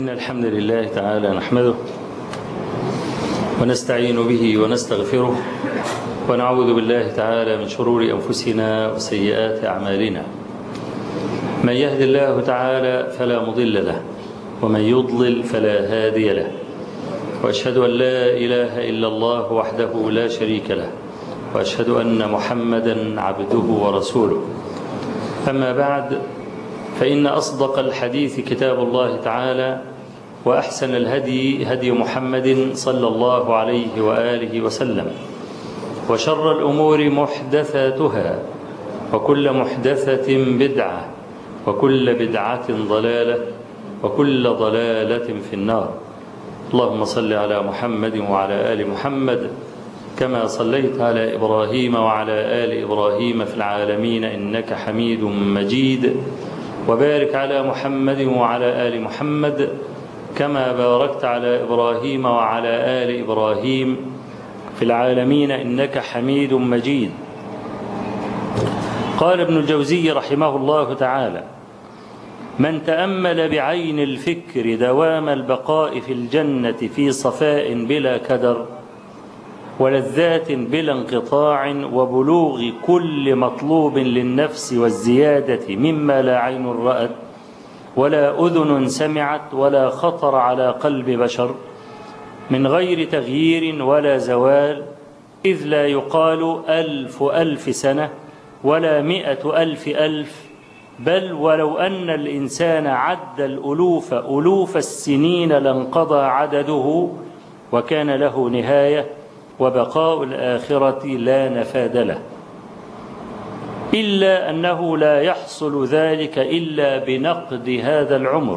إن الحمد لله تعالى نحمده ونستعين به ونستغفره ونعوذ بالله تعالى من شرور أنفسنا وسيئات أعمالنا. من يهد الله تعالى فلا مضل له ومن يضلل فلا هادي له، وأشهد أن لا إله إلا الله وحده لا شريك له، وأشهد أن محمدا عبده ورسوله. أما بعد، فإن أصدق الحديث كتاب الله تعالى، وأحسن الهدي هدي محمد صلى الله عليه وآله وسلم، وشر الأمور محدثاتها، وكل محدثة بدعة، وكل بدعة ضلالة، وكل ضلالة في النار. اللهم صل على محمد وعلى آل محمد كما صليت على إبراهيم وعلى آل إبراهيم في العالمين إنك حميد مجيد، وبارك على محمد وعلى آل محمد كما باركت على إبراهيم وعلى آل إبراهيم في العالمين إنك حميد مجيد. قال ابن الجوزي رحمه الله تعالى: من تأمل بعين الفكر دوام البقاء في الجنة في صفاء بلا كدر، ولذات بلا انقطاع، وبلوغ كل مطلوب للنفس والزيادة مما لا عين رأت ولا أذن سمعت ولا خطر على قلب بشر، من غير تغيير ولا زوال، إذ لا يقال 1000 سنة ولا 100,000 بل ولو أن الإنسان عد ألوف السنين لانقضى عدده، وكان له نهاية، وبقاء الآخرة لا نفاد له، إلا أنه لا يحصل ذلك إلا بنقد هذا العمر.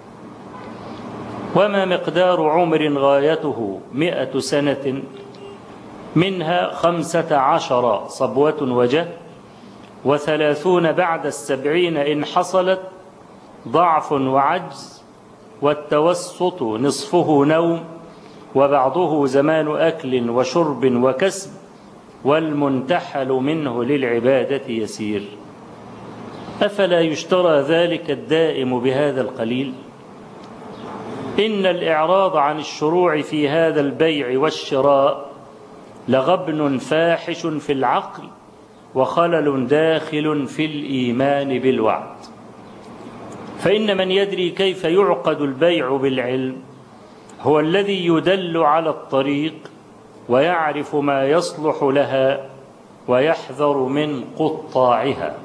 وما مقدار عمر غايته 100 سنة، منها 15 صبوة وجه، 30 بعد 70 إن حصلت، ضعف وعجز، والتوسط نصفه نوم، وبعضه زمان أكل وشرب وكسب، والمنتحل منه للعبادة يسير. أفلا يشترى ذلك الدائم بهذا القليل؟ إن الإعراض عن الشروع في هذا البيع والشراء لغبن فاحش في العقل، وخلل داخل في الإيمان بالوعد. فإن من يدري كيف يعقد البيع بالعلم هو الذي يدل على الطريق، ويعرف ما يصلح لها، ويحذر من قطاعها.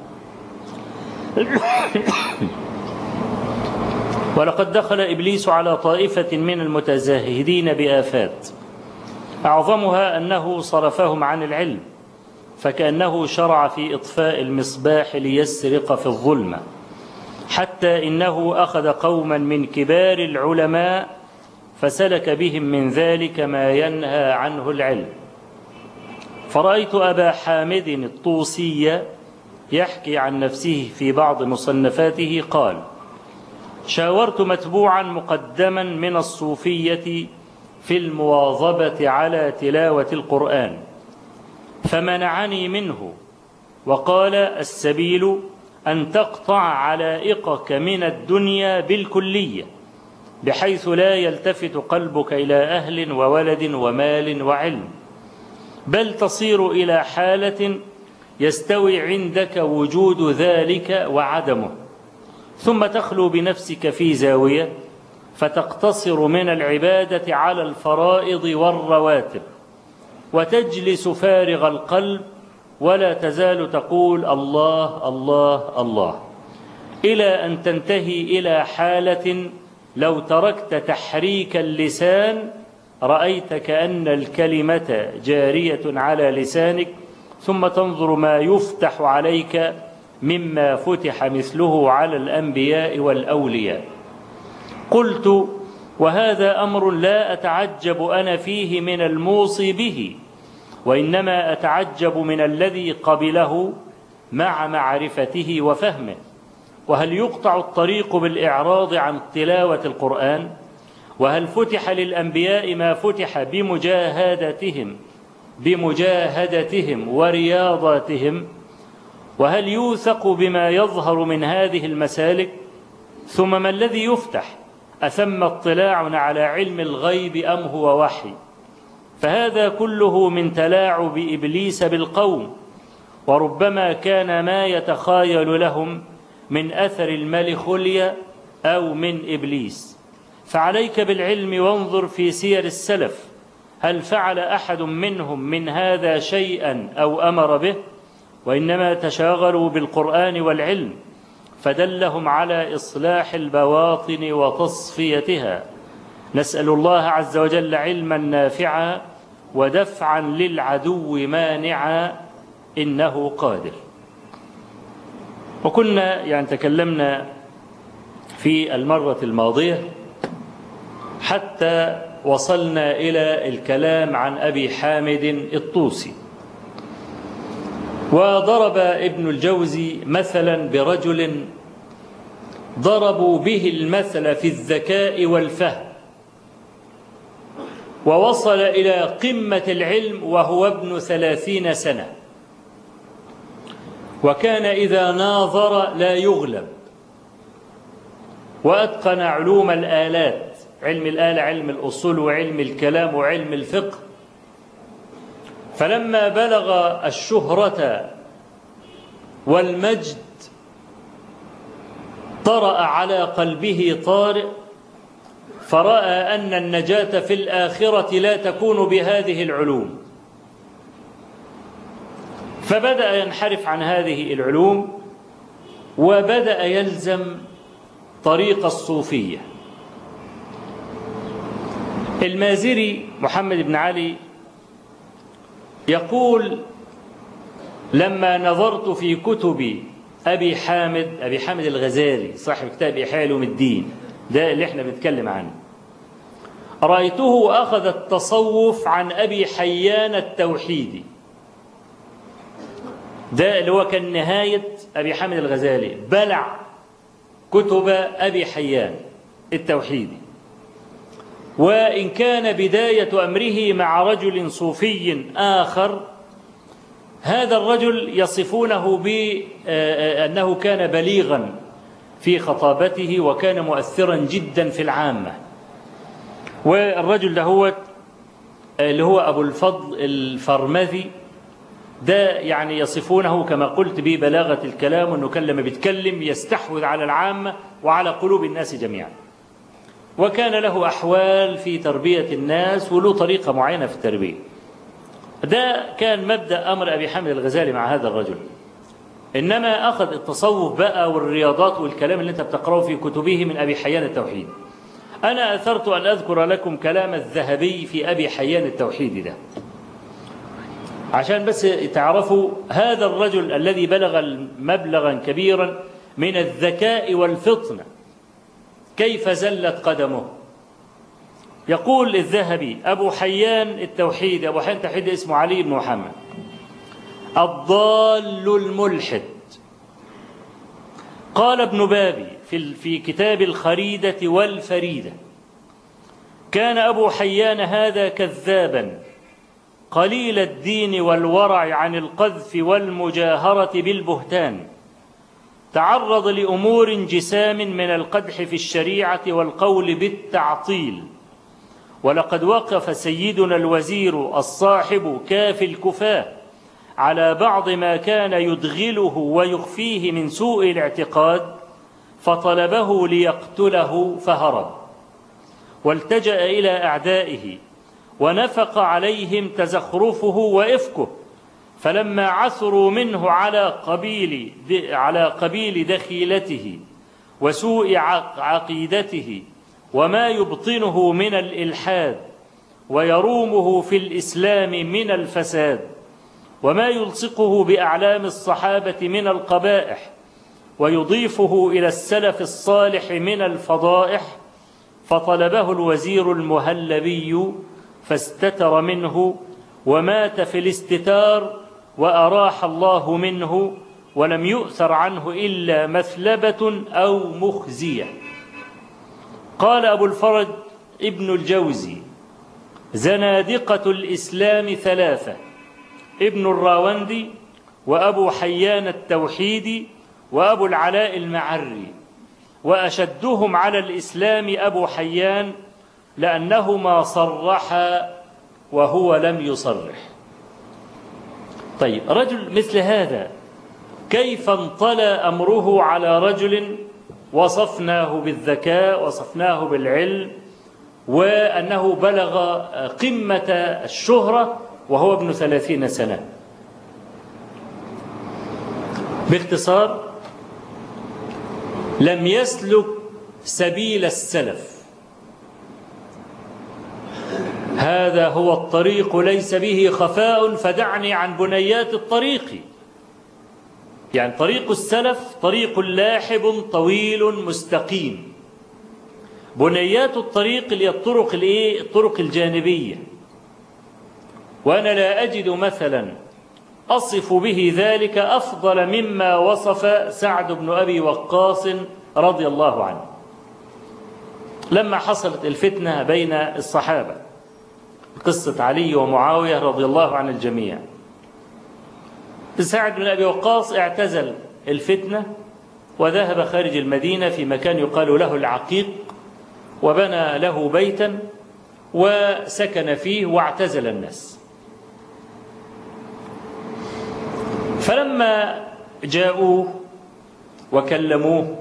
ولقد دخل إبليس على طائفة من المتزاهدين بآفات، أعظمها أنه صرفهم عن العلم، فكأنه شرع في إطفاء المصباح ليسرق في الظلمة، حتى إنه أخذ قوما من كبار العلماء فسلك بهم من ذلك ما ينهى عنه العلم. فرأيت أبا حامد الطوسي يحكي عن نفسه في بعض مصنفاته قال: شاورت متبوعا مقدما من الصوفية في المواظبة على تلاوة القرآن، فمنعني منه، وقال: السبيل أن تقطع علائقك من الدنيا بالكلية، بحيث لا يلتفت قلبك إلى أهل وولد ومال وعلم، بل تصير إلى حالة يستوي عندك وجود ذلك وعدمه، ثم تخلو بنفسك في زاوية، فتقتصر من العبادة على الفرائض والرواتب، وتجلس فارغ القلب، ولا تزال تقول الله الله الله، إلى أن تنتهي إلى حالة لو تركت تحريك اللسان رأيت كأن الكلمة جارية على لسانك، ثم تنظر ما يفتح عليك مما فتح مثله على الأنبياء والأولياء. قلت: وهذا أمر لا أتعجب أنا فيه من الموصي به، وإنما أتعجب من الذي قبله مع معرفته وفهمه. وهل يقطع الطريق بالإعراض عن تلاوة القرآن؟ وهل فتح للأنبياء ما فتح بمجاهدتهم ورياضاتهم؟ وهل يوثق بما يظهر من هذه المسالك؟ ثم ما الذي يفتح أثم اطلاع على علم الغيب أم هو وحي؟ فهذا كله من تلاعب إبليس بالقوم، وربما كان ما يتخايل لهم من أثر الملك خلية أو من إبليس. فعليك بالعلم وانظر في سير السلف، هل فعل أحد منهم من هذا شيئا أو أمر به؟ وإنما تشاغلوا بالقرآن والعلم، فدلهم على إصلاح البواطن وتصفيتها. نسأل الله عز وجل علما نافعا ودفعا للعدو مانعا، إنه قادر. وكنا تكلمنا في المرة الماضية حتى وصلنا إلى الكلام عن أبي حامد الطوسي، وضرب ابن الجوزي مثلا برجل ضربوا به المثل في الذكاء والفهم، ووصل إلى قمة العلم وهو ابن 30 سنة، وكان إذا ناظر لا يغلب، وأتقن علوم الآلات، علم الآلة، علم الأصول، وعلم الكلام، وعلم الفقه. فلما بلغ الشهرة والمجد طرأ على قلبه طارئ، فرأى أن النجاة في الآخرة لا تكون بهذه العلوم، فبدأ ينحرف عن هذه العلوم وبدأ يلزم طريق الصوفية. المازري محمد بن علي يقول: لما نظرت في كتب أبي حامد الغزالي صاحب كتاب إحياء علوم الدين، ده اللي احنا بنتكلم عنه، رأيته أخذ التصوف عن أبي حيان التوحيدي، ده اللي هو كان نهاية أبي حامد الغزالي، بلع كتب أبي حيان التوحيدي. وإن كان بداية أمره مع رجل صوفي آخر، هذا الرجل يصفونه بأنه كان بليغا في خطابته وكان مؤثرا جدا في العامة. والرجل ده هو اللي هو أبو الفضل الفرمذي، ده يصفونه كما قلت ببلاغة الكلام، وأنه لما بيتكلم يستحوذ على العامة وعلى قلوب الناس جميعا، وكان له أحوال في تربية الناس وله طريقة معينة في التربية. ده كان مبدأ أمر أبي حامد الغزالي مع هذا الرجل. إنما أخذ التصوف بقى والرياضات والكلام اللي أنت بتقرأه في كتبه من أبي حيان التوحيد. أنا أثرت أن أذكر لكم كلام الذهبي في أبي حيان التوحيد ده، عشان بس تعرفوا هذا الرجل الذي بلغ مبلغا كبيرا من الذكاء والفطنة كيف زلت قدمه. يقول الذهبي: أبو حيان التوحيد، أبو حيان التوحيد اسمه علي بن محمد الضال الملحد. قال ابن بابي في كتاب الخريدة والفريدة: كان أبو حيان هذا كذابا قليل الدين والورع عن القذف والمجاهرة بالبهتان، تعرض لأمور جسام من القدح في الشريعة والقول بالتعطيل. ولقد وقف سيدنا الوزير الصاحب كافي الكفاه على بعض ما كان يدغله ويخفيه من سوء الاعتقاد، فطلبه ليقتله فهرب، والتجأ إلى أعدائه ونفق عليهم تزخرفه وإفكه. فلما عثروا منه على قبيل دخيلته وسوء عقيدته وما يبطنه من الإلحاد ويرومه في الإسلام من الفساد وما يلصقه بأعلام الصحابة من القبائح ويضيفه إلى السلف الصالح من الفضائح، فطلبه الوزير المهلبي فاستتر منه ومات في الاستتار، وأراح الله منه، ولم يؤثر عنه إلا مثلبة أو مخزية. قال أبو الفرج ابن الجوزي: زنادقة الإسلام ثلاثة: ابن الراوندي، وأبو حيان التوحيدي، وأبو العلاء المعري. وأشدهم على الإسلام أبو حيان لأنهما صرحا وهو لم يصرح. طيب رجل مثل هذا كيف انطلى أمره على رجل وصفناه بالذكاء وصفناه بالعلم وأنه بلغ قمة الشهرة وهو ابن 30 سنة؟ باختصار لم يسلك سبيل السلف. هذا هو الطريق ليس به خفاء فدعني عن بنيات الطريق. يعني طريق السلف طريق لاحب طويل مستقيم. بنيات الطريق اللي الطرق الجانبية، وأنا لا أجد مثلا أصف به ذلك أفضل مما وصف سعد بن أبي وقاص رضي الله عنه لما حصلت الفتنة بين الصحابة، قصة علي ومعاوية رضي الله عن الجميع. سعد بن أبي وقاص اعتزل الفتنة وذهب خارج المدينة في مكان يقال له العقيق، وبنى له بيتا وسكن فيه واعتزل الناس. فلما جاءوه وكلموه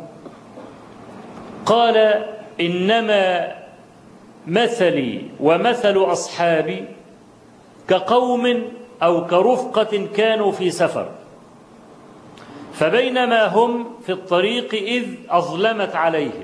قال: إنما مثلي ومثل أصحابي كقوم أو كرفقة كانوا في سفر، فبينما هم في الطريق إذ أظلمت عليهم،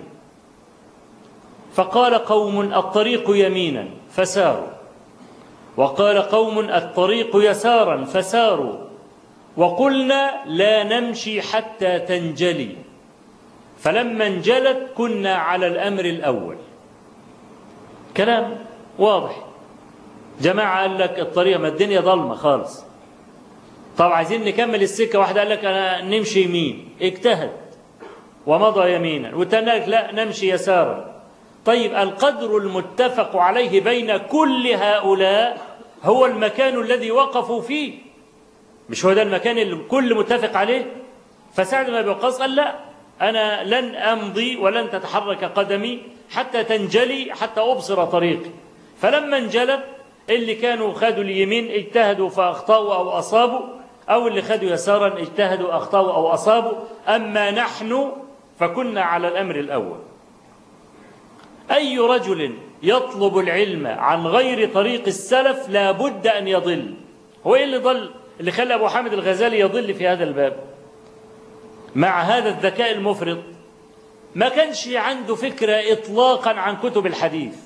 فقال قوم: الطريق يمينا، فساروا، وقال قوم: الطريق يسارا، فساروا، وقلنا لا نمشي حتى تنجلي، فلما انجلت كنا على الأمر الأول. كلام واضح. جماعة قال لك الطريق ما الدنيا ضلمة خالص، طب عايزين نكمل السكة. واحد قال لك أنا نمشي يمين، اجتهد ومضى يمينا، والتاني قال لك لا نمشي يسارا. طيب القدر المتفق عليه بين كل هؤلاء هو المكان الذي وقفوا فيه، مش هو ده المكان اللي الكل متفق عليه؟ فسعد بن أبي وقاص قال لا، أنا لن أمضي ولن تتحرك قدمي حتى تنجلي، حتى أبصر طريقي. فلما انجلت اللي كانوا خدوا اليمين اجتهدوا فأخطأوا أو أصابوا، أو اللي خدوا يسارا اجتهدوا أخطأوا أو أصابوا، أما نحن فكنا على الأمر الأول. أي رجل يطلب العلم عن غير طريق السلف لا بد أن يضل. هو إيه اللي ضل؟ اللي خلى أبو حامد الغزالي يضل في هذا الباب مع هذا الذكاء المفرط؟ ما كانش عنده فكرة إطلاقا عن كتب الحديث.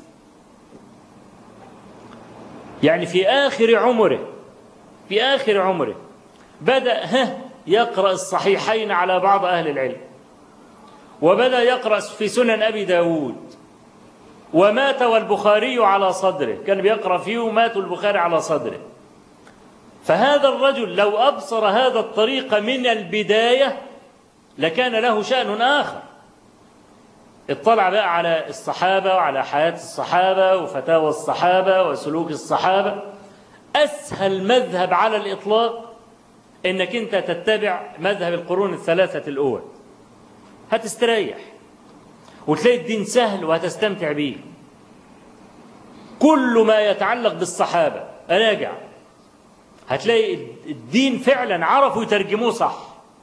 يعني في آخر عمره بدأ يقرأ الصحيحين على بعض أهل العلم، وبدأ يقرأ في سنن أبي داود، ومات والبخاري على صدره، كان بيقرأ فيه ومات البخاري على صدره. فهذا الرجل لو أبصر هذا الطريق من البداية لكان له شأن آخر. اطلع بقى على الصحابة وعلى حياة الصحابة وفتاوى الصحابة وسلوك الصحابة. أسهل مذهب على الإطلاق إنك أنت تتبع مذهب القرون الثلاثة الأول، هتستريح وتلاقي الدين سهل وهتستمتع به. كل ما يتعلق بالصحابة راجع، هتلاقي الدين فعلا عرفوا يترجموه صح،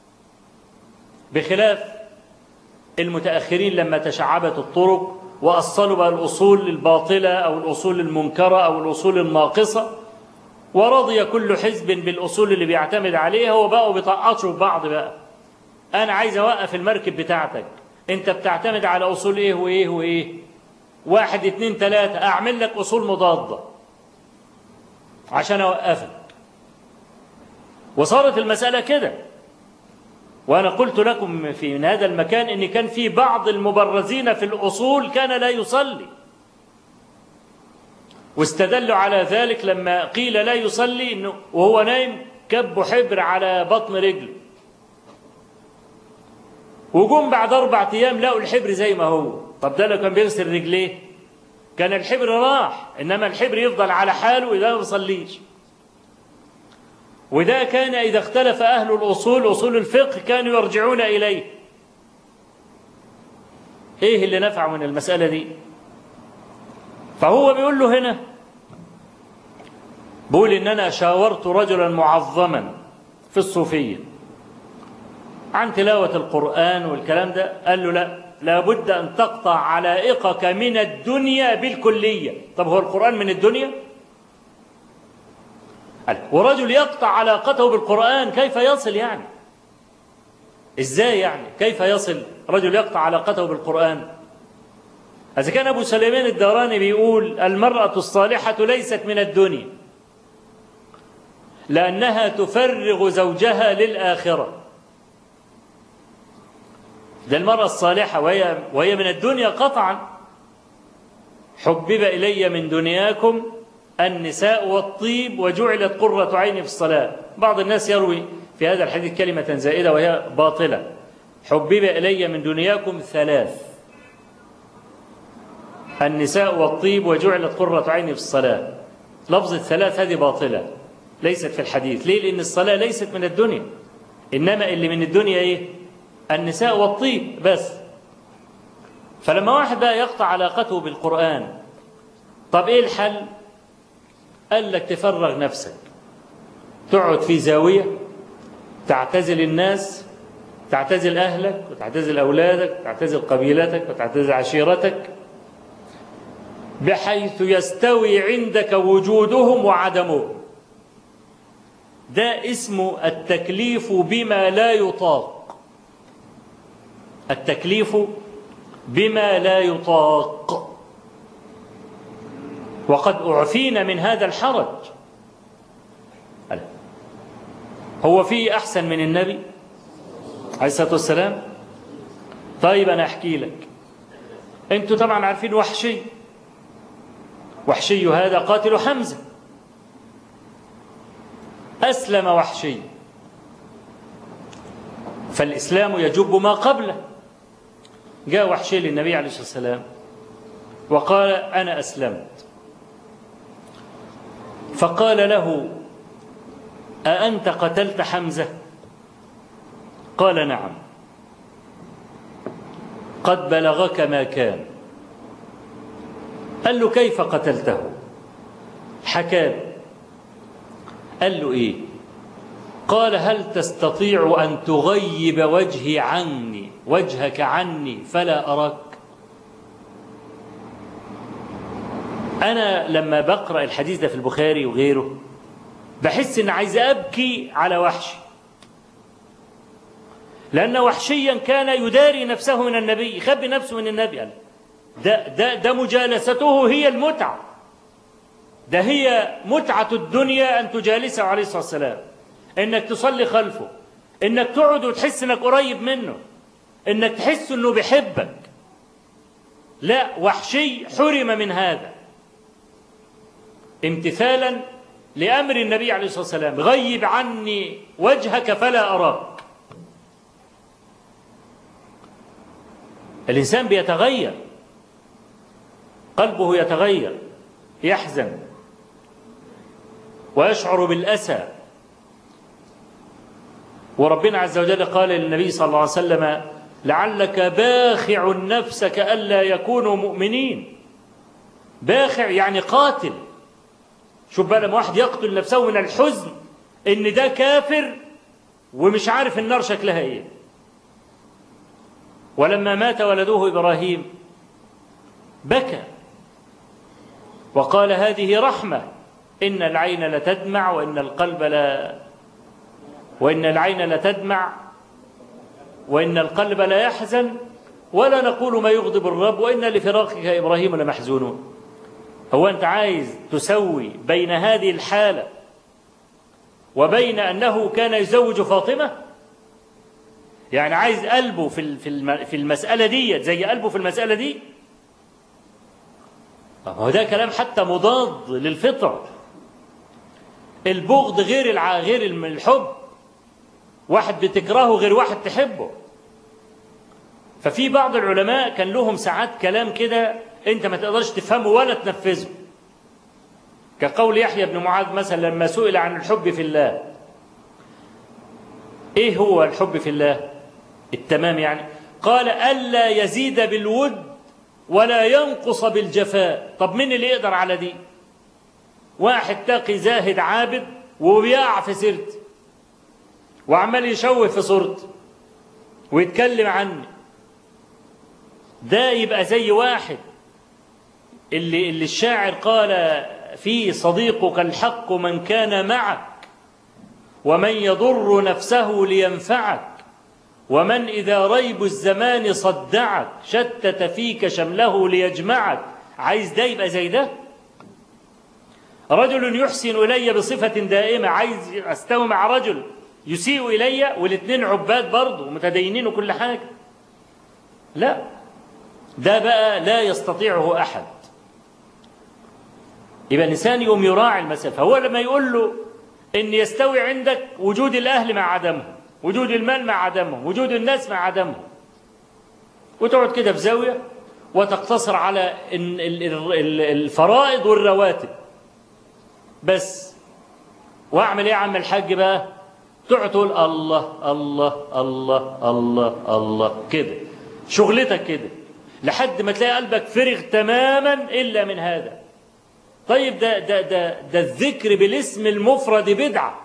بخلاف المتأخرين لما تشعبت الطرق وأصلوا بقى الأصول الباطلة أو الأصول المنكرة أو الأصول الناقصة، ورضي كل حزب بالأصول اللي بيعتمد عليها، وبقوا بيطقطوا بعض. بقى أنا عايز أوقف المركب بتاعتك، أنت بتعتمد على أصول إيه وإيه وإيه، 1 2 3، أعمل لك أصول مضادة عشان أوقفك. وصارت المسألة كده. وأنا قلت لكم في هذا المكان إن كان في بعض المبرزين في الأصول كان لا يصلي، واستدلوا على ذلك لما قيل لا يصلي إنه وهو نايم كب حبر على بطن رجله، وجم بعد 4 أيام لقوا الحبر زي ما هو. طب ده لو كان بيغسل رجليه كان الحبر راح، إنما الحبر يفضل على حاله إذا ما بيصليش. وده كان إذا اختلف أهل الأصول أصول الفقه كانوا يرجعون إليه. إيه اللي نفعه من المسألة دي؟ فهو بيقول له هنا، بيقول إن أنا شاورت رجلا معظما في الصوفية عن تلاوة القرآن والكلام ده، قال له لا، لابد أن تقطع علائقك من الدنيا بالكلية. طب هو القرآن من الدنيا؟ ورجل يقطع علاقته بالقرآن كيف يصل يعني؟ إزاي يعني؟ كيف يصل رجل يقطع علاقته بالقرآن؟ إذا كان أبو سليمان الداراني بيقول المرأة الصالحة ليست من الدنيا لأنها تفرغ زوجها للآخرة. ده المرأة الصالحة وهي من الدنيا قطعا. حبب إلي من دنياكم النساء والطيب وجعلت قرة عيني في الصلاة. بعض الناس يروي في هذا الحديث كلمة زائدة وهي باطلة. حبب إلي من دنياكم ثلاث: النساء والطيب وجعلت قرة عيني في الصلاة. لفظ الثلاث هذه باطلة، ليست في الحديث. ليه؟ لأن الصلاة ليست من الدنيا، إنما اللي من الدنيا إيه؟ النساء والطيب بس. فلما واحد بقى يقطع علاقته بالقرآن، طب إيه الحل؟ قال لك تفرغ نفسك، تقعد في زاوية، تعتزل الناس، تعتزل أهلك وتعتزل أولادك وتعتزل قبيلتك وتعتزل عشيرتك، بحيث يستوي عندك وجودهم وعدمهم. ده اسمه التكليف بما لا يطاق. التكليف بما لا يطاق. وقد أعفينا من هذا الحرج. هو في أحسن من النبي عليه الصلاة والسلام؟ طيب أنا أحكي لك. أنتوا طبعا عارفين وحشي. وحشي هذا قاتل حمزة. أسلم وحشي، فالإسلام يجب ما قبله. جاء وحشي للنبي عليه الصلاة والسلام وقال أنا أسلمت. فقال له أأنت قتلت حمزة؟ قال نعم. قد بلغك ما كان. قال له كيف قتلته؟ حكى له. قال له إيه؟ قال هل تستطيع أن تغيب وجهي عني، وجهك عني فلا أراك؟ أنا لما بقرأ الحديث ده في البخاري وغيره بحس إن عايز أبكي على وحشي، لأن وحشيا كان يداري نفسه من النبي، يخبي نفسه من النبي. ده مجالسته هي المتعة. ده هي متعة الدنيا أن تجالسه عليه الصلاة والسلام، إنك تصلي خلفه، إنك تقعد وتحس إنك قريب منه، إنك تحس إنه بيحبك. لا، وحشي حرم من هذا امتثالا لأمر النبي عليه الصلاة والسلام: غيب عني وجهك فلا أراك. الإنسان بيتغير، قلبه يتغير، يحزن ويشعر بالأسى. وربنا عز وجل قال للنبي صلى الله عليه وسلم: لعلك باخع نفسك ألا يكونوا مؤمنين. باخع يعني قاتل. شوف بقى لما واحد يقتل نفسه من الحزن إن ده كافر ومش عارف النار شكلها إيه. ولما مات ولده إبراهيم بكى وقال: هذه رحمة، إن العين لتدمع وإن العين لتدمع وإن القلب لا يحزن، ولا نقول ما يغضب الرب، وإن لفراقك إبراهيم لمحزونون. هو أنت عايز تسوي بين هذه الحالة وبين أنه كان يزوج فاطمة؟ يعني عايز قلبه في المسألة دي زي قلبه في المسألة دي؟ هو ده كلام حتى مضاد للفطرة. البغض غير الحب. واحد بتكرهه غير واحد تحبه. ففي بعض العلماء كان لهم ساعات كلام كده انت ما تقدرش تفهمه ولا تنفذه، كقول يحيى بن معاذ مثلا لما سئل عن الحب في الله: ايه هو الحب في الله التمام يعني؟ قال ألا يزيد بالود ولا ينقص بالجفاء. طب مين اللي يقدر على دي؟ واحد تقي زاهد عابد وبيقع في سيرتي وعمال يشوه في صورتي ويتكلم عني، ده يبقى زي واحد اللي الشاعر قال فيه صديقك الحق من كان معك ومن يضر نفسه لينفعك ومن إذا ريب الزمان صدعك شتت فيك شمله ليجمعك. عايز ده يبقى زي ده؟ رجل يحسن إلي بصفة دائمة، عايز أستوي مع رجل يسيء إلي والاثنين عباد برضه متدينين وكل حاجة؟ لا، ده بقى لا يستطيعه أحد. يبقى الإنسان يقوم يراعي المسافة. هو لما يقول له إن يستوي عندك وجود الأهل مع عدمهم، وجود المال مع عدمهم، وجود الناس مع عدمهم، وتقعد كده في زاوية وتقتصر على الفرائض والرواتب بس، واعمل ايه يا عم الحاج بقى؟ تقعد تقول الله الله الله الله الله كده، شغلتك كده لحد ما تلاقي قلبك فرغ تماما إلا من هذا. طيب ده الذكر بالاسم المفرد بدعة.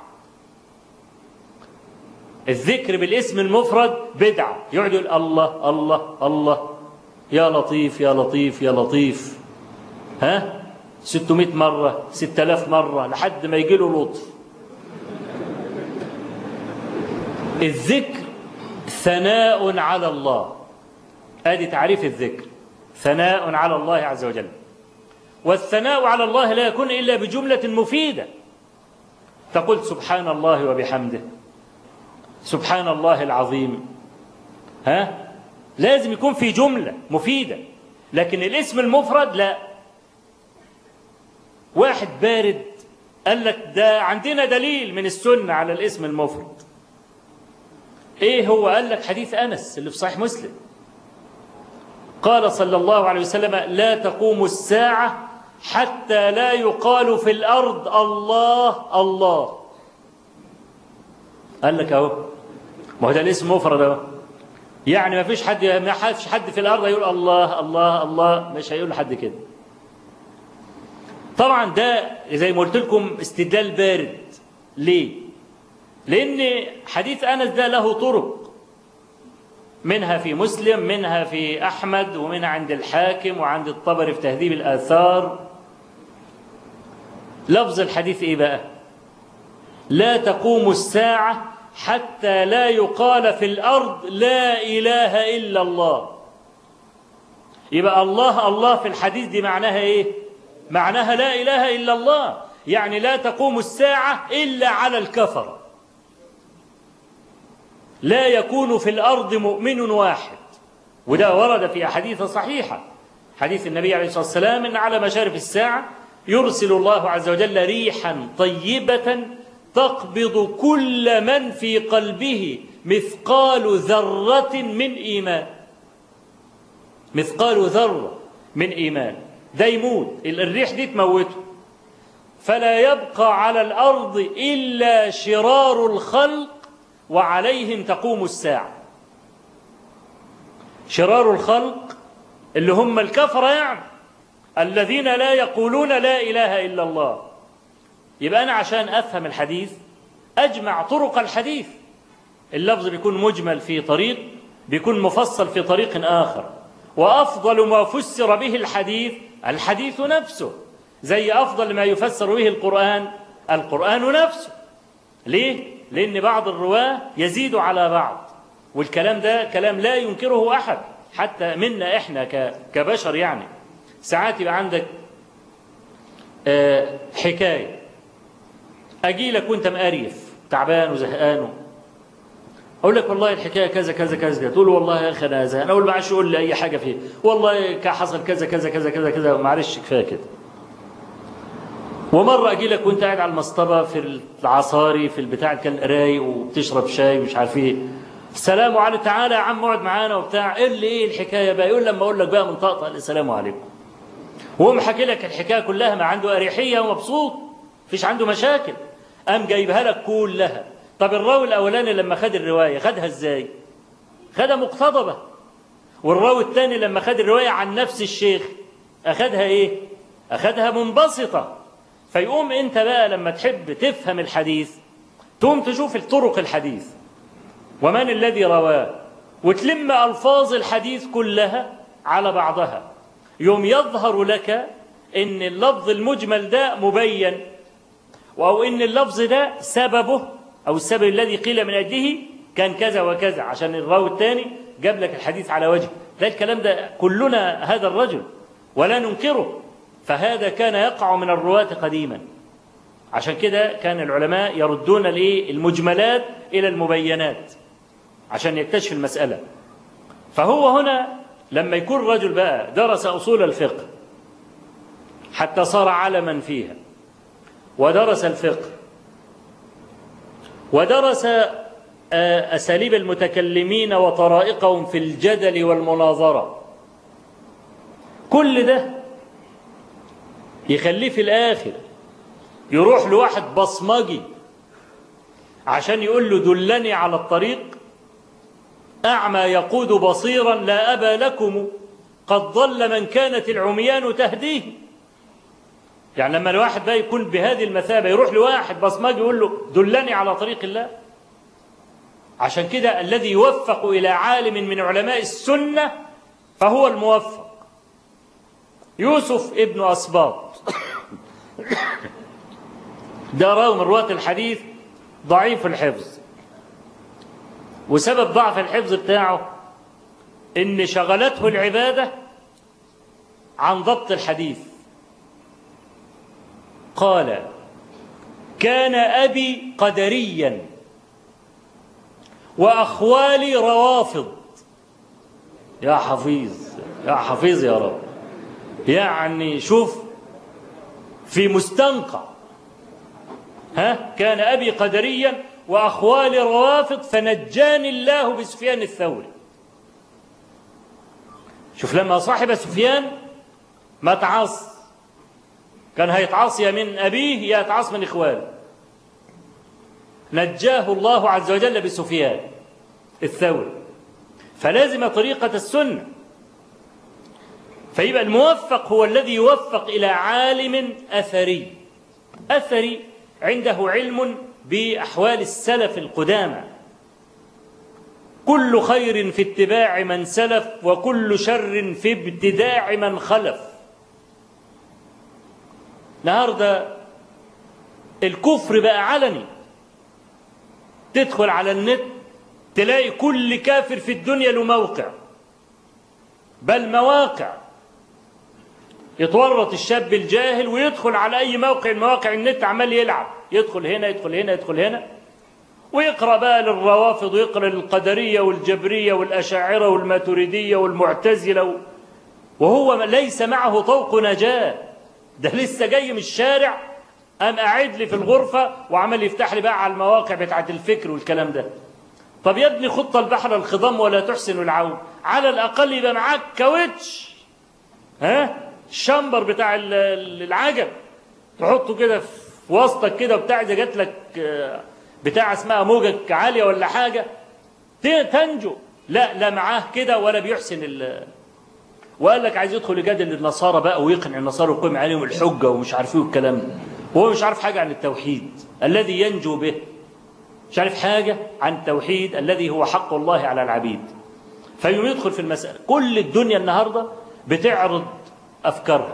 الذكر بالاسم المفرد بدعة. يقعد يقول الله الله الله يا لطيف يا لطيف يا لطيف، ها 600 مرة 6000 مرة لحد ما يجي له لطف. الذكر ثناء على الله، ادي تعريف الذكر، ثناء على الله عز وجل. والثناء على الله لا يكون إلا بجملة مفيدة. تقول سبحان الله وبحمده، سبحان الله العظيم، ها لازم يكون في جملة مفيدة. لكن الاسم المفرد لا. واحد بارد قال لك ده عندنا دليل من السنة على الاسم المفرد. ايه هو؟ قال لك حديث أنس اللي في صحيح مسلم، قال صلى الله عليه وسلم لا تقوم الساعة حتى لا يقال في الأرض الله الله. قال لك اهو، ما هو ده الاسم مفرد اهو، يعني ما فيش حد في الأرض يقول الله الله الله، مش هيقول لحد كده. طبعا ده زي ما قلت لكم استدلال بارد. ليه؟ لأن حديث أنس ده له طرق، منها في مسلم، منها في أحمد، ومنها عند الحاكم وعند الطبري في تهذيب الآثار. لفظ الحديث إيه بقى؟ لا تقوم الساعة حتى لا يقال في الأرض لا إله إلا الله. يبقى الله الله في الحديث دي معناها إيه؟ معناها لا إله إلا الله، يعني لا تقوم الساعة إلا على الكفر. لا يكون في الأرض مؤمن واحد، وده ورد في أحاديث صحيحة. حديث النبي عليه الصلاة والسلام إن على مشارف الساعة يرسل الله عز وجل ريحا طيبة تقبض كل من في قلبه مثقال ذرة من إيمان. مثقال ذرة من إيمان، ده يموت، الريح دي تموته، فلا يبقى على الأرض إلا شرار الخلق وعليهم تقوم الساعة. شرار الخلق اللي هم الكفرة، يعني الذين لا يقولون لا إله إلا الله. يبقى أنا عشان أفهم الحديث أجمع طرق الحديث. اللفظ بيكون مجمل في طريق، بيكون مفصل في طريق آخر. وأفضل ما فسر به الحديث نفسه، زي أفضل ما يفسر به القرآن نفسه. ليه؟ لأن بعض الرواة يزيد على بعض، والكلام ده كلام لا ينكره أحد حتى منا إحنا كبشر. يعني ساعات يبقى عندك حكاية، أجي لك وأنت مقريف تعبان وزهقان، أقول لك والله الحكاية كذا كذا كذا، تقول والله يا أخي أنا زهقان، أقول معلش قول لي أي حاجة فيه، والله حصل كذا كذا كذا كذا كذا، معلش كفاية كده. ومرة أجي لك وأنت قاعد على المصطبة في العصاري في البتاع كان رايق وبتشرب شاي مش عارف إيه، السلام عليكم، تعالى يا عم اقعد معانا وبتاع، إيه الحكاية بقى؟ يقول لما أقول لك بقى من طقطق السلام عليكم، وهو محكي لك الحكاية كلها، ما عنده أريحية ومبسوط، مفيش عنده مشاكل، قام جايبها لك كلها. طب الراوي الأولاني لما خد الرواية خدها إزاي؟ خدها مقتضبة، والراوي الثاني لما خد الرواية عن نفس الشيخ أخدها إيه؟ أخدها منبسطة. فيقوم أنت بقى لما تحب تفهم الحديث تقوم تشوف طرق الحديث ومن الذي رواه، وتلم ألفاظ الحديث كلها على بعضها، يوم يظهر لك إن اللفظ المجمل ده مبين، أو إن اللفظ ده سببه أو السبب الذي قيل من أجله كان كذا وكذا، عشان الراوي الثاني جاب لك الحديث على وجه. ده الكلام ده كلنا هذا الرجل ولا ننكره، فهذا كان يقع من الرواة قديما. عشان كده كان العلماء يردون المجملات إلى المبينات عشان يكتشف المسألة. فهو هنا لما يكون رجل بقى درس أصول الفقه حتى صار علما فيها، ودرس الفقه، ودرس أساليب المتكلمين وطرائقهم في الجدل والمناظرة، كل ده يخليه في الآخر يروح لواحد بصمجي عشان يقول له دلني على الطريق. أعمى يقود بصيرا لا أبا لكم، قد ضل من كانت العميان تهديه. يعني لما الواحد بقى يكون بهذه المثابة يروح لواحد بصمجي يقول له دلني على طريق الله. عشان كده الذي يوفق إلى عالم من علماء السنة فهو الموفق. يوسف ابن أسباط ده راوي من رواة الحديث ضعيف الحفظ، وسبب ضعف الحفظ بتاعه إن شغلته العبادة عن ضبط الحديث. قال: كان أبي قدريا وأخوالي روافض. يا حفيظ يا حفيظ يا رب، يعني شوف في مستنقع. كان أبي قدريا وأخوالي روافض فنجاني الله بسفيان الثوري. شوف لما صاحب سفيان ما تعص، كان هيتعص يا من أبيه يا يتعص من إخوانه، نجاه الله عز وجل بسفيان الثوري. فلازم طريقة السنة. فيبقى الموفق هو الذي يوفق إلى عالم أثري عنده علم بأحوال السلف القدامى. كل خير في اتباع من سلف، وكل شر في ابتداع من خلف. النهارده الكفر بقى علني، تدخل على النت تلاقي كل كافر في الدنيا له موقع، بل مواقع. يتورط الشاب الجاهل ويدخل على أي موقع من مواقع النت، عمال يلعب، يدخل هنا يدخل هنا يدخل هنا، ويقرأ بقى للروافض ويقرأ للقدرية والجبرية والأشاعرة والماتريدية والمعتزلة، وهو ليس معه طوق نجاة. ده لسه جاي من الشارع، قام قاعد لي في الغرفة وعمل يفتح لي بقى على المواقع بتاعت الفكر والكلام ده. طب يا ابني خط البحر الخضم ولا تحسن العون، على الأقل يبقى معاك كاوتش، الشمبر بتاع العجل تحطه كده في وسطك كده وبتاع، إذا جات لك بتاع اسمها موجة عالية ولا حاجة تنجو. لا معاه كده ولا بيحسن وقال لك عايز يدخل يجادل النصارى بقى ويقنع النصارى ويقيم عليهم الحجة ومش عارف ايه والكلام ده، وهو مش عارف حاجة عن التوحيد الذي ينجو به، مش عارف حاجة عن التوحيد الذي هو حق الله على العبيد. فيوم يدخل في المسألة. كل الدنيا النهاردة بتعرض أفكارها.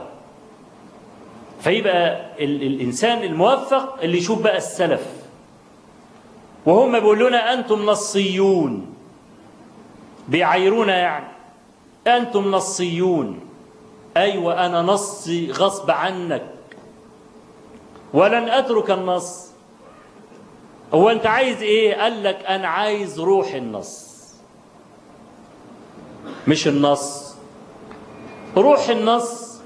فيبقى الإنسان الموفق اللي يشوف بقى السلف، وهم بيقولون أنتم نصيون، بيعايرونا يعني أنتم نصيون. أيوة أنا نصي غصب عنك ولن أترك النص. هو أنت عايز إيه؟ قال لك أنا عايز روح النص مش النص. روح النص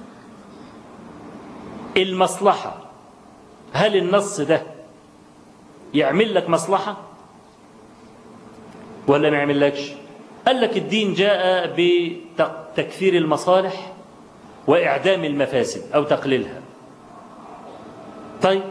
المصلحة. هل النص ده يعمل لك مصلحة ولا ما يعملكش؟ قال لك الدين جاء بتكثير المصالح وإعدام المفاسد أو تقليلها. طيب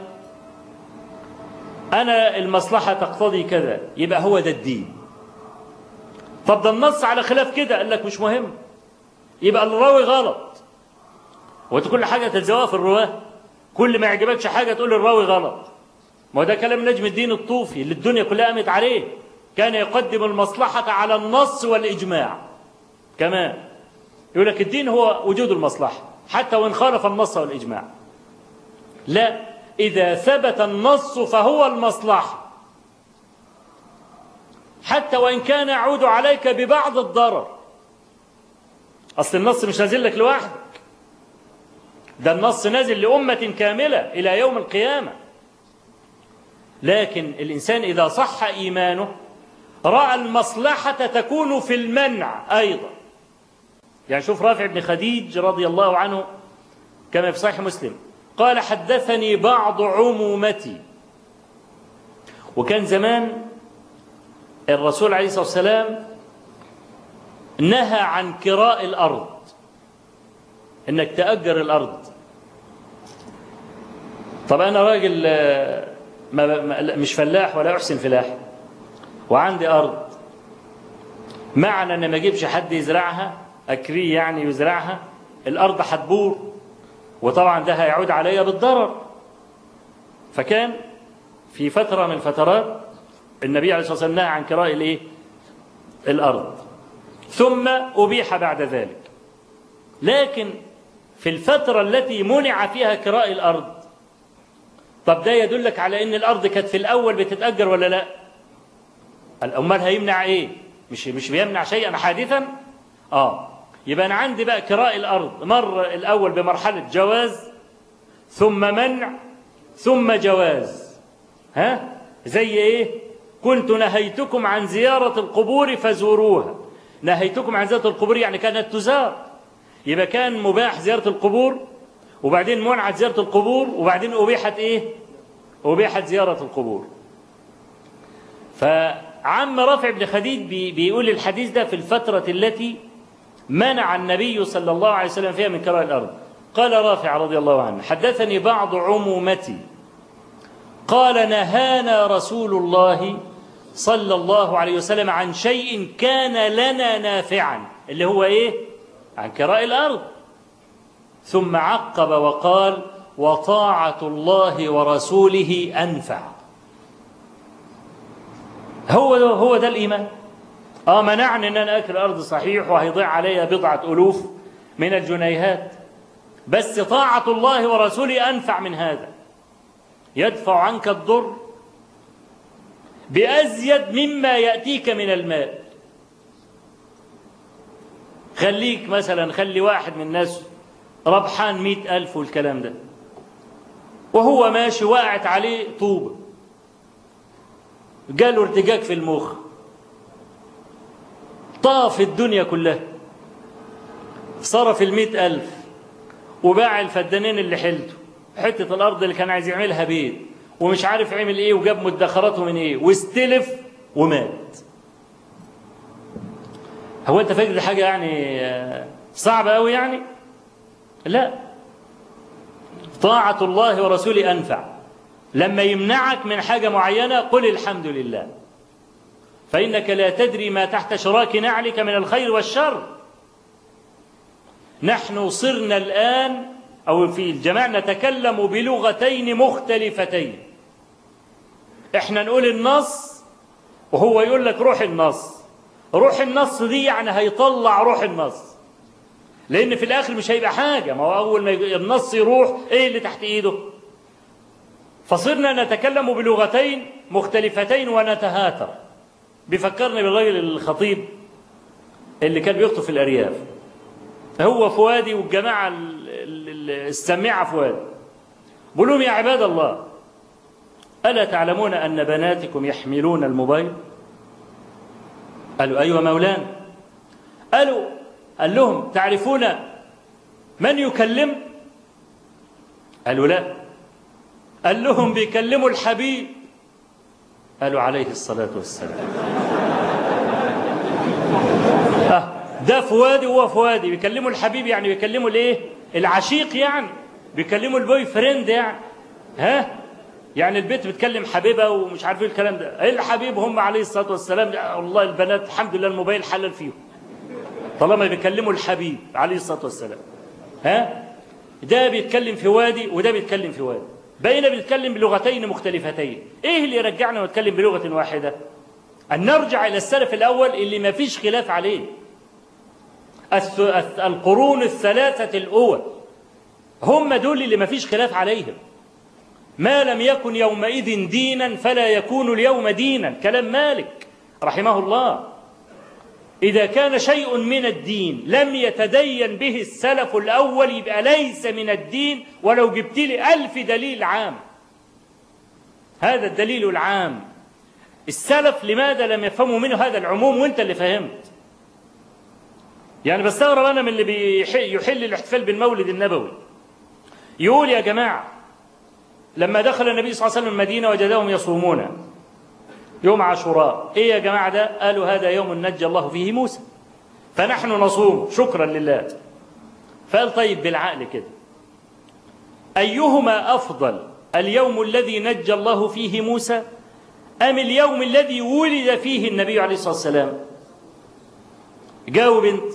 أنا المصلحة تقتضي كذا، يبقى هو ده الدين. طب ده النص على خلاف كده، قال لك مش مهم، يبقى الراوي غلط. وانت كل حاجة تلزمها في الرواه، كل ما يعجبكش حاجة تقول الراوي غلط. ما هو ده كلام نجم الدين الطوفي اللي الدنيا كلها قامت عليه، كان يقدم المصلحة على النص والإجماع. كمان يقول لك الدين هو وجود المصلحة حتى وإن خالف النص والإجماع. لا، إذا ثبت النص فهو المصلحة حتى وإن كان يعود عليك ببعض الضرر. أصل النص مش نازل لك لوحدك، ده النص نازل لأمة كاملة إلى يوم القيامة. لكن الإنسان إذا صح إيمانه رأى المصلحة تكون في المنع أيضا. يعني شوف رافع بن خديج رضي الله عنه كما في صحيح مسلم قال حدثني بعض عمومتي. وكان زمان الرسول عليه الصلاة والسلام نهى عن كراء الأرض، إنك تأجر الأرض. طب أنا راجل مش فلاح ولا أحسن فلاح وعندي أرض، معنى أن ما أجيبش حد يزرعها أكريه يعني يزرعها، الأرض هتبور وطبعا ده هيعود عليا بالضرر. فكان في فترة من الفترات النبي عليه الصلاة والسلام نهى عن كراء الأرض، ثم أبيح بعد ذلك. لكن في الفترة التي منع فيها كراء الأرض، طب ده يدلك على أن الأرض كانت في الأول بتتأجر ولا لا؟ الأمال هيمنع إيه؟ مش بيمنع شيئا حادثا؟ يبقى أنا عندي بقى كراء الأرض مر الأول بمرحلة جواز ثم منع ثم جواز. زي إيه؟ كنت نهيتكم عن زيارة القبور فزوروها. نهيتكم عن زيارة القبور يعني كانت تزار، يبقى كان مباح زيارة القبور وبعدين منعت زيارة القبور وبعدين أبيحت إيه؟ أبيحت زيارة القبور. فعم رافع بن خديج بيقول الحديث ده في الفترة التي منع النبي صلى الله عليه وسلم فيها من كراء الأرض. قال رافع رضي الله عنه حدثني بعض عمومتي قال نهانا رسول الله صلى الله عليه وسلم عن شيء كان لنا نافعا، اللي هو إيه؟ عن كراء الأرض. ثم عقب وقال وطاعة الله ورسوله أنفع. هو ده الإيمان. منعني أن أنا أكل الأرض صحيح وهيضيع عليها بضعة ألوف من الجنيهات، بس طاعة الله ورسوله أنفع من هذا، يدفع عنك الضر بأزيد مما يأتيك من المال. خليك مثلا خلي واحد من الناس ربحان 100,000 والكلام ده، وهو ماشي وقعت عليه طوبة جاله ارتجاج في المخ، طاف الدنيا كلها، صرف 100,000 وباع الفدانين اللي حلته، حتة الأرض اللي كان عايز يعملها بيت ومش عارف عمل إيه وجاب مدخراته من إيه واستلف ومات. هو أنت فاكر دي حاجة يعني صعبة أوي يعني؟ لا، طاعة الله ورسوله أنفع. لما يمنعك من حاجة معينة قل الحمد لله، فإنك لا تدري ما تحت شراك نعلك من الخير والشر. نحن صرنا الآن أو في الجماعة نتكلم بلغتين مختلفتين. إحنا نقول النص وهو يقول لك روح النص. روح النص دي يعني هيطلع روح النص، لأن في الآخر مش هيبقى حاجة. ما هو أول ما النص يروح إيه اللي تحت إيده؟ فصرنا نتكلم بلغتين مختلفتين ونتهاتر. بيفكرني بالراجل الخطيب اللي كان بيخطب في الأرياف، هو فؤادي والجماعة السميعة فؤادي، بقول لهم يا عباد الله ألا تعلمون أن بناتكم يحملون الموبايل؟ قالوا أيوة مولانا. قال لهم تعرفون من يكلم؟ قالوا لا. قال لهم بيكلموا الحبيب. قالوا عليه الصلاة والسلام. ده فؤادي وهو فؤادي بيكلموا الحبيب، يعني بيكلموا الايه؟ العشيق، يعني بيكلموا البوي فريند يعني. يعني البيت بتكلم حبيبها ومش عارف ايه الكلام ده. ايه الحبيب هم عليه الصلاه والسلام؟ والله البنات الحمد لله الموبايل حلل فيهم طالما بيكلموا الحبيب عليه الصلاه والسلام. ها، ده بيتكلم في وادي وده بيتكلم في وادي، بيننا بنتكلم بلغتين مختلفتين. ايه اللي يرجعنا نتكلم بلغه واحده؟ ان نرجع الى السلف الاول اللي ما فيش خلاف عليه. القرون الثلاثه الاول هم دول اللي ما فيش خلاف عليهم. ما لم يكن يومئذ دينا فلا يكون اليوم دينا، كلام مالك رحمه الله. إذا كان شيء من الدين لم يتدين به السلف الأول يبقى ليس من الدين ولو جبت لي 1000 دليل عام. هذا الدليل العام السلف لماذا لم يفهموا منه هذا العموم وانت اللي فهمت؟ يعني بستغرب أنا من اللي يحل الاحتفال بالمولد النبوي، يقول يا جماعة لما دخل النبي صلى الله عليه وسلم المدينة وجدهم يصومون يوم عاشوراء. ايه يا جماعة ده؟ قالوا هذا يوم نجى الله فيه موسى فنحن نصوم شكرا لله. فقال طيب بالعقل كده، أيهما أفضل، اليوم الذي نجى الله فيه موسى أم اليوم الذي ولد فيه النبي عليه الصلاة والسلام؟ جاوب انت.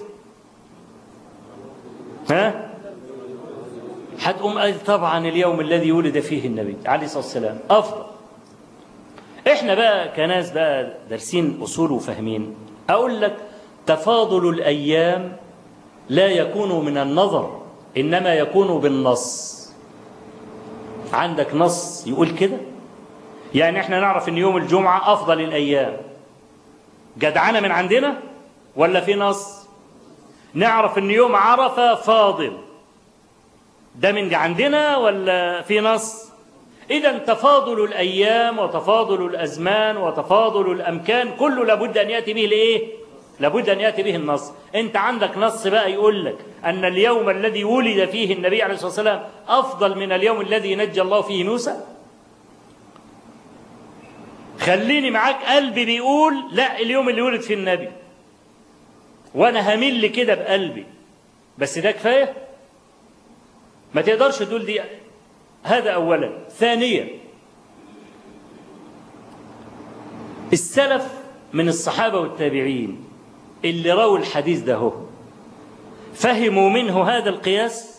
ها؟ هتقوم قال طبعا اليوم الذي ولد فيه النبي عليه الصلاة والسلام أفضل. احنا بقى كناس بقى دارسين أصول وفاهمين، أقول لك تفاضل الأيام لا يكون من النظر إنما يكون بالنص. عندك نص يقول كده؟ يعني احنا نعرف ان يوم الجمعة أفضل الأيام، جدعانة من عندنا ولا في نص؟ نعرف ان يوم عرفة فاضل، ده من عندنا ولا في نص؟ إذا تفاضل الأيام وتفاضل الأزمان وتفاضل الأمكان كله لابد أن يأتي به الإيه؟ لابد أن يأتي به النص. أنت عندك نص بقى يقول لك أن اليوم الذي ولد فيه النبي عليه الصلاة والسلام أفضل من اليوم الذي نجى الله فيه موسى؟ خليني معاك قلبي بيقول لا، اليوم اللي ولد فيه النبي، وأنا همل كده بقلبي، بس ده كفاية؟ ما تقدرش تقول دي. هذا أولا. ثانيا، السلف من الصحابة والتابعين اللي رووا الحديث ده هو فهموا منه هذا القياس.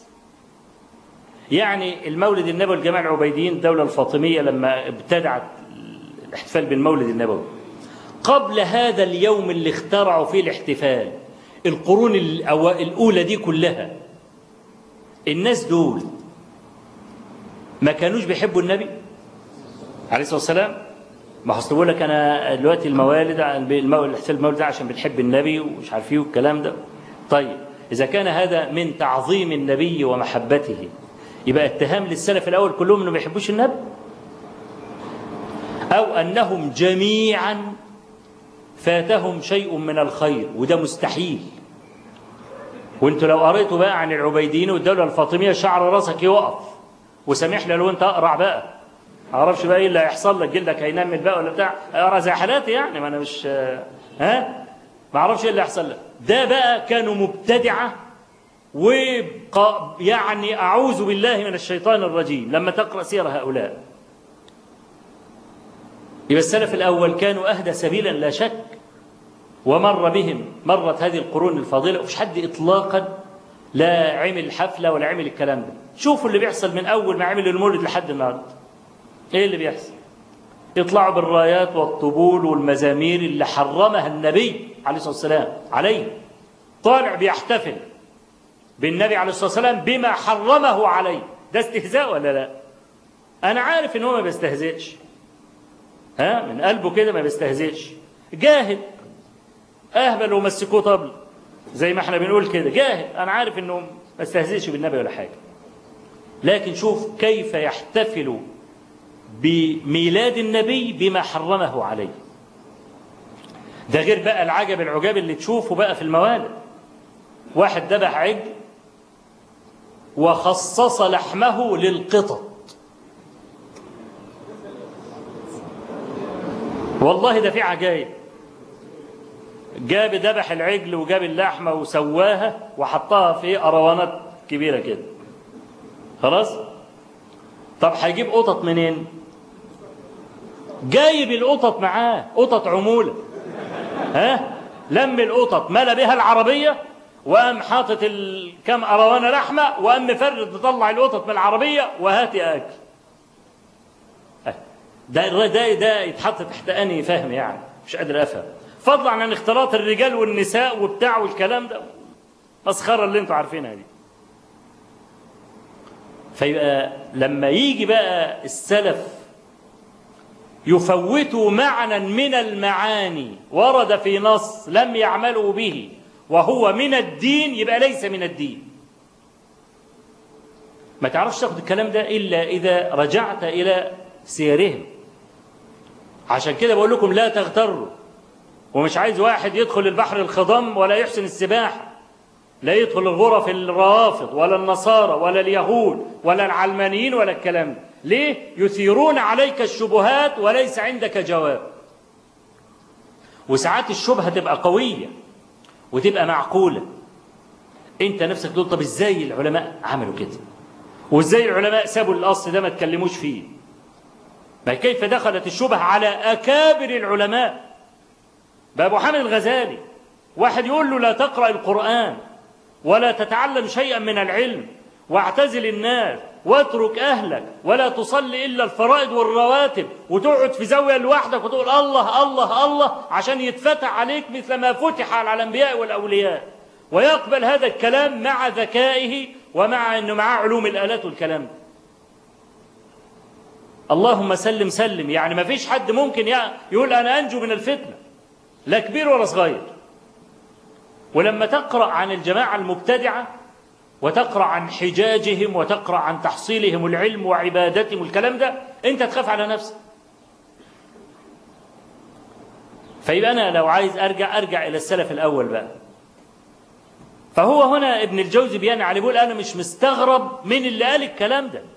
يعني المولد النبوي الجماعة العبيديين الدولة الفاطمية لما ابتدعت الاحتفال بالمولد النبوي، قبل هذا اليوم اللي اخترعوا فيه الاحتفال، القرون الأولى دي كلها الناس دول ما كانوش بيحبوا النبي عليه الصلاة والسلام. ما اصل بقول لك انا دلوقتي الاحتفال بالمولد ده عشان بنحب النبي ومش عارف ايه والكلام ده. طيب اذا كان هذا من تعظيم النبي ومحبته يبقى اتهام للسلف الاول كلهم انهم ما بيحبوش النبي، او انهم جميعا فاتهم شيء من الخير، وده مستحيل. وانتوا لو قريتوا بقى عن العبيديين والدولة الفاطمية شعر راسك يوقف. وسامح لي لو انت اقرع بقى، ما اعرفش بقى ايه اللي هيحصل لك، جلدك هينمل بقى ولا بتاع، اقرا زي حالاتي يعني، ما انا مش ما اعرفش ايه اللي هيحصل لك. ده بقى كانوا مبتدعه، يعني اعوذ بالله من الشيطان الرجيم لما تقرا سير هؤلاء. يبقى السلف الاول كانوا اهدى سبيلا لا شك، ومر بهم مرت هذه القرون الفاضله، ومش حد اطلاقا لا عمل حفله ولا عمل الكلام ده. شوفوا اللي بيحصل من اول ما عمل المولد لحد النهارده. ايه اللي بيحصل؟ يطلعوا بالرايات والطبول والمزامير اللي حرمها النبي عليه الصلاه والسلام عليه، طالع بيحتفل بالنبي عليه الصلاه والسلام بما حرمه عليه. ده استهزاء ولا لا؟ انا عارف ان هو ما بيستهزئش، من قلبه كده ما بيستهزئش، جاهل اهبل ومسكوه طبل زي ما احنا بنقول كده، جاهل. انا عارف انه ما استهزئش بالنبي ولا حاجه، لكن شوف كيف يحتفل بميلاد النبي بما حرمه عليه. ده غير بقى العجب العجاب اللي تشوفه بقى في الموالد. واحد ذبح عجل وخصص لحمه للقطط. والله ده في عجائب. جاب ذبح العجل وجاب اللحمه وسواها وحطها في أروانات كبيره كده، خلاص. طب هيجيب قطط منين؟ جايب القطط معاه، قطط عمولة، لم القطط ملا بها العربية، وقام حاطط كم أروانة لحمة، وقام مفرد مطلع القطط من العربية وهات يا أكل. ده يتحط تحت أنهي فهم يعني؟ مش قادر أفهم. فضلا عن اختلاط الرجال والنساء وبتاع والكلام ده، مسخرة اللي انتوا عارفينها دي. فيبقى لما يجي بقى السلف يفوتوا معنى من المعاني ورد في نص لم يعملوا به وهو من الدين، يبقى ليس من الدين. ما تعرفش تاخد الكلام ده إلا إذا رجعت إلى سيرهم. عشان كده بقول لكم لا تغتروا. ومش عايز واحد يدخل البحر الخضم ولا يحسن السباحة، لا يدخل الغرف الروافض ولا النصارى ولا اليهود ولا العلمانيين ولا الكلام ده. ليه؟ يثيرون عليك الشبهات وليس عندك جواب. وساعات الشبهة تبقى قوية وتبقى معقولة، انت نفسك تقول طب ازاي العلماء عملوا كده، وازاي العلماء سابوا الاصل ده ما تكلموش فيه. ما كيف دخلت الشبهة على اكابر العلماء؟ بأبو حامد الغزالي واحد يقول له لا تقرأ القرآن ولا تتعلم شيئا من العلم واعتزل الناس واترك أهلك ولا تصلي إلا الفرائض والرواتب وتقعد في زاوية لوحدك وتقول الله الله الله عشان يتفتح عليك مثل ما فتح على الأنبياء والأولياء، ويقبل هذا الكلام مع ذكائه ومع أنه معاه علوم الآلات والكلام ده. اللهم سلم سلم، يعني ما فيش حد ممكن يقول أنا أنجو من الفتنة، لا كبير ولا صغير. ولما تقرأ عن الجماعة المبتدعة وتقرأ عن حجاجهم وتقرأ عن تحصيلهم العلم وعبادتهم والكلام ده، أنت تخاف على نفسك. فيبقى أنا لو عايز أرجع إلى السلف الأول بقى. فهو هنا ابن الجوزي بيان عليه، بيقول أنا مش مستغرب من اللي قال الكلام ده،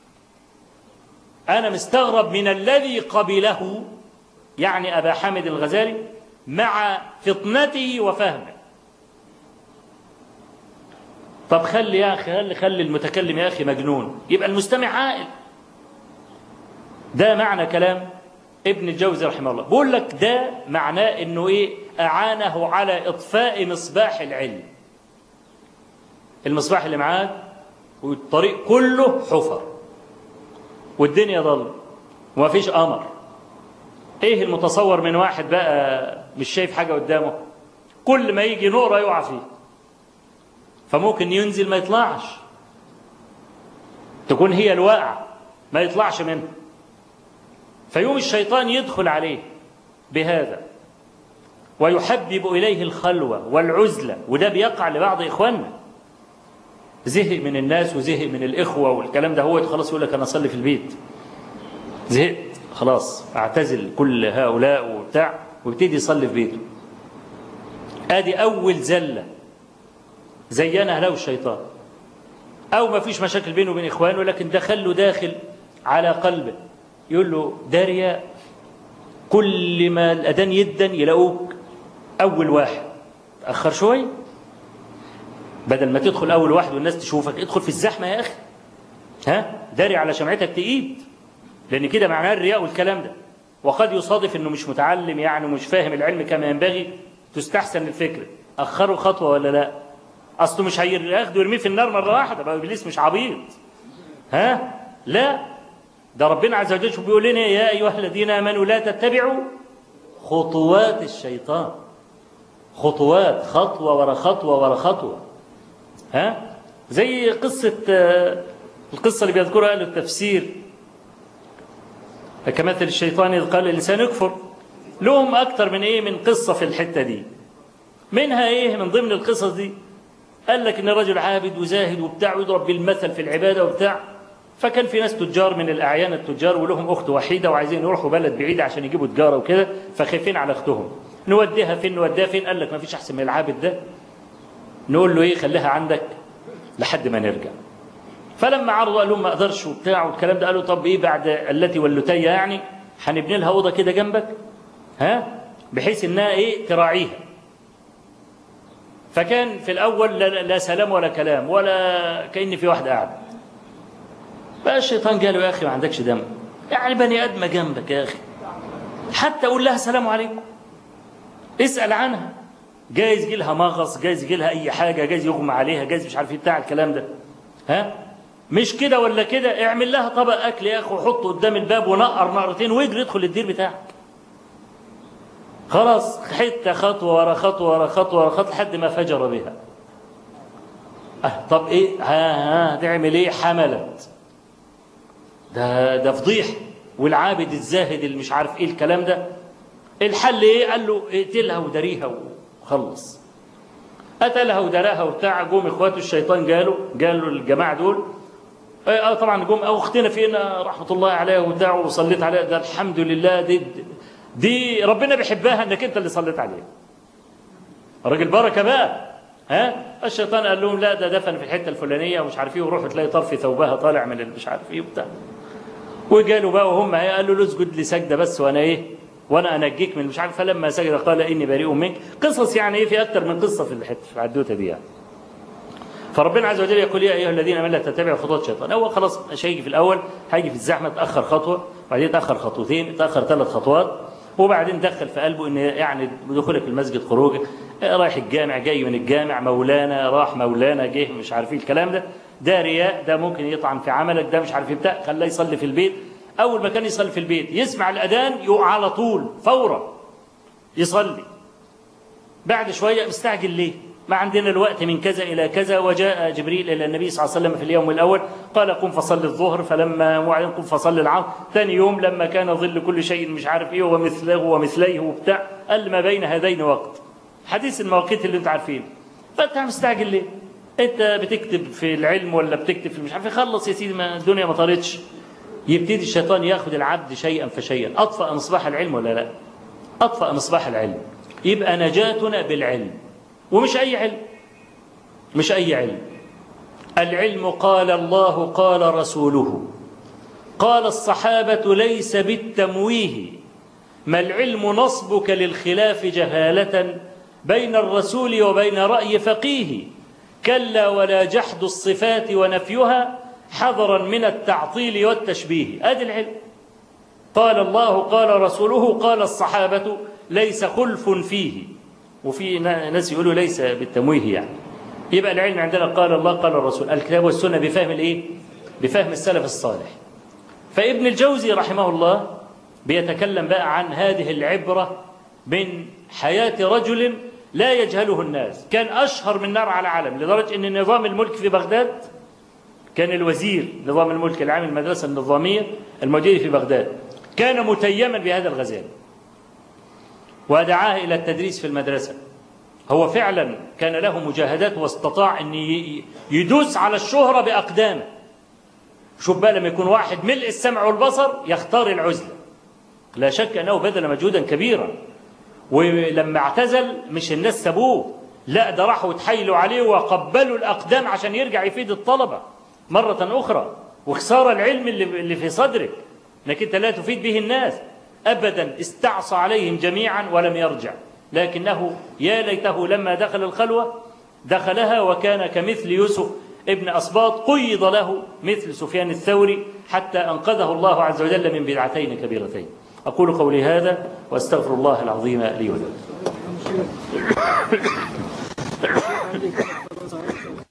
أنا مستغرب من الذي قبله، يعني أبا حامد الغزالي، مع فطنته وفهمه. طب خلي يا أخي، خلي المتكلم يا أخي مجنون، يبقى المستمع عاقل. ده معنى كلام ابن الجوزي رحمه الله. بقول لك ده معناه إنه إيه؟ أعانه على إطفاء مصباح العلم. المصباح اللي معاه والطريق كله حفر والدنيا ضل وما فيش قمر. إيه المتصور من واحد بقى مش شايف حاجة قدامه؟ كل ما يجي نقرة يقع فيه، فممكن ينزل ما يطلعش، تكون هي الواقعة ما يطلعش منه، فيوم الشيطان يدخل عليه بهذا ويحبب إليه الخلوة والعزلة. وده بيقع لبعض إخواننا، زهق من الناس وزهق من الإخوة والكلام ده، هو خلاص يقول لك أنا أصلي في البيت، زهقت خلاص أعتزل كل هؤلاء وبتاع، ويبتدي يصلي في بيته. آدي أول زلة زينها له الشيطان. أو ما فيش مشاكل بينه وبين إخوانه، لكن دخله داخل على قلبه، يقول له ده رياء. كل ما الأذان يدن يلاقوك أول واحد، تأخر شوي، بدل ما تدخل أول واحد والناس تشوفك ادخل في الزحمة يا أخي، داري على شمعتك تقيد، لأن كده معناه الرياء والكلام ده. وقد يصادف أنه مش متعلم يعني ومش فاهم العلم كما ينبغي، تستحسن الفكرة، أخروا خطوة ولا لا؟ أصله مش هياخده ويرميه في النار مرة واحدة، بقى إبليس مش عبيط. لا، ده ربنا عز وجل بيقول لنا يا أيها الذين آمنوا لا تتبعوا خطوات الشيطان. خطوات، خطوة ورا خطوة ورا خطوة. زي القصة اللي بيذكرها أهل التفسير، كمثل الشيطان إذ قال الإنسان يكفر. لهم أكتر من قصة في الحتة دي. منها من ضمن القصص دي قال لك إن رجل عابد وزاهد وبتاع ويضرب بالمثل في العبادة وبتاع، فكان في ناس تجار من الأعيان التجار ولهم أخت وحيدة وعايزين يروحوا بلد بعيدة عشان يجيبوا تجارة وكده، فخايفين على أختهم. نوديها فين نوديها فين؟ قال لك ما فيش أحسن من العابد ده، نقول له خليها عندك لحد ما نرجع. فلما عرضوا قال لهم ما أقدرش وبتاع والكلام ده، قالوا طب بعد التي واللتية يعني هنبني لها أوضة كده جنبك بحيث إنها تراعيها. فكان في الأول لا سلام ولا كلام ولا كأن في واحد قاعد. بقى الشيطان قال له يا أخي ما عندكش دم، يعني بني آدم جنبك يا أخي، حتى قول لها السلام عليكم، اسأل عنها، جايز يجي لها مغص، جايز يجي لها أي حاجة، جايز يغمى عليها، جايز مش عارف ايه بتاع الكلام ده. ها مش كده ولا كده، اعمل لها طبق أكل يا أخي وحطه قدام الباب ونقر نقرتين واجري ادخل الدير بتاعك. خلاص حتة خطوة ورا خطوة ورا خطوة ورا خطوة لحد ما فجر بها. طب ايه تعمل ايه؟ حملت. ده فضيح. والعابد الزاهد اللي مش عارف ايه الكلام ده، الحل ايه؟ قال له اقتلها وداريها وخلص. قتلها ودراها وبتاع. جم اخواته الشيطان قالوا الجماعه دول طبعا جم اختنا فينا رحمه الله عليها وبتاع وصليت عليها، ده الحمد لله دي ربنا بيحبها انك انت اللي صليت عليها. راجل بركه بقى. الشيطان قال لهم لا، ده دفن في الحته الفلانيه ومش عارف ايه، وروحوا تلاقي طرف ثوبها طالع من مش عارف ايه وبتاع. وقالوا بقى وهم قالوا له اسجد لي سجده بس وانا انجيك من مش عارف. فلما سجد قال اني بريء منك. قصص يعني ايه، في اكثر من قصه في الحته في الحدوته دي يعني. فربنا عز وجل يقول يا ايها الذين امنوا لا تتبعوا خطوات الشيطان. هو خلاص مش هيجي في الاول، هيجي في الزحمه تاخر خطوه، وبعدين تاخر خطوتين، تاخر 3 خطوات، وبعدين دخل في قلبه ان يعني دخولك المسجد خروجك، رايح الجامع جاي من الجامع، مولانا راح مولانا جه مش عارف ايه الكلام ده رياء، ده ممكن يطعن في عملك، ده مش عارف ايه بتاع. خلاه يصلي في البيت. اول ما كان يصلي في البيت يسمع الاذان يقع على طول فورا يصلي. بعد شويه مستعجل ليه؟ ما عندنا الوقت من كذا الى كذا. وجاء جبريل الى النبي صلى الله عليه وسلم في اليوم الاول قال قم فصل الظهر، فلما وبعدين قم فصل العصر. ثاني يوم لما كان ظل كل شيء مش عارف ايه ومثله ومثليه وبتاع، قال ما بين هذين وقت. حديث المواقيت اللي انت عارفين. فانت مستعجل ليه؟ انت بتكتب في العلم ولا بتكتب في مش عارف. خلص يا سيدي، ما الدنيا ما طارتش. يبتدي الشيطان ياخذ العبد شيئا فشيئا. اطفأ مصباح العلم ولا لا؟ اطفأ مصباح العلم. يبقى نجاتنا بالعلم، ومش اي علم، مش اي علم. العلم قال الله قال رسوله قال الصحابة ليس بالتمويه. ما العلم نصبك للخلاف جهالة بين الرسول وبين رأي فقيه. كلا ولا جحد الصفات ونفيها حذرا من التعطيل والتشبيه. ادي العلم. قال الله قال رسوله قال الصحابة ليس خلف فيه. وفي ناس يقولوا ليس بالتمويه يعني. يبقى العلم عندنا قال الله قال الرسول، الكتاب والسنة بفهم الايه؟ بفهم السلف الصالح. فابن الجوزي رحمه الله بيتكلم بقى عن هذه العبرة من حياة رجل لا يجهله الناس. كان أشهر من نار على علم، لدرجة أن نظام الملك في بغداد كان الوزير نظام الملك العام المدرسة النظامية الموجودة في بغداد كان متيما بهذا الغزال، ودعاه إلى التدريس في المدرسة. هو فعلا كان له مجاهدات واستطاع أن يدوس على الشهرة بأقدامه. شوف بقى لما يكون واحد ملء السمع والبصر يختار العزلة، لا شك أنه بذل مجهودا كبيرا. ولما اعتزل مش الناس سابوه، لا ده راحوا وتحايلوا عليه وقبلوا الأقدام عشان يرجع يفيد الطلبة مرة أخرى. وخسارة العلم اللي في صدرك انك انت لا تفيد به الناس أبدا. استعصى عليهم جميعا ولم يرجع، لكنه يا ليته لما دخل الخلوة دخلها وكان كمثل يوسف ابن أسباط، قيض له مثل سفيان الثوري حتى أنقذه الله عز وجل من بدعتين كبيرتين. أقول قولي هذا وأستغفر الله العظيم لي ولكم.